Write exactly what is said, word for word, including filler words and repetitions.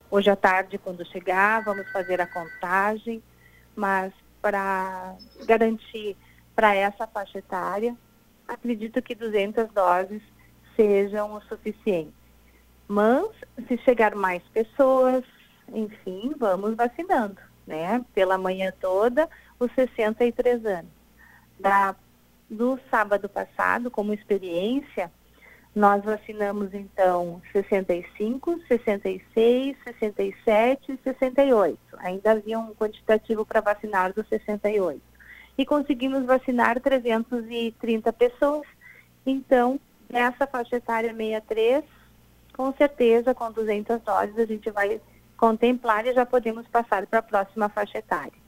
Hoje à tarde, quando chegar, vamos fazer a contagem, mas para garantir para essa faixa etária, acredito que duzentas doses sejam o suficiente. Mas, se chegar mais pessoas, enfim, vamos vacinando, né? Pela manhã toda, os sessenta e três anos. Da, do sábado passado, como experiência, nós vacinamos, então, sessenta e cinco, sessenta e seis, sessenta e sete e sessenta e oito. Ainda havia um quantitativo para vacinar dos sessenta e oito. E conseguimos vacinar trezentas e trinta pessoas. Então, nessa faixa etária sessenta e três, com certeza, com duzentas doses, a gente vai contemplar e já podemos passar para a próxima faixa etária.